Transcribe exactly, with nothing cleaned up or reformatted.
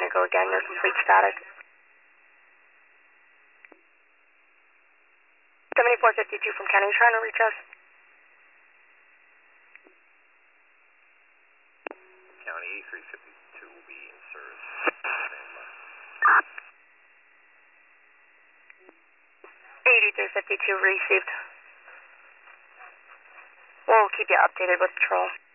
Tango again, no complete static. seventy-four fifty-two from Kenny, trying to reach us. County A three fifty-two will be in service. eighty-three fifty-two received. We'll keep you updated with patrol.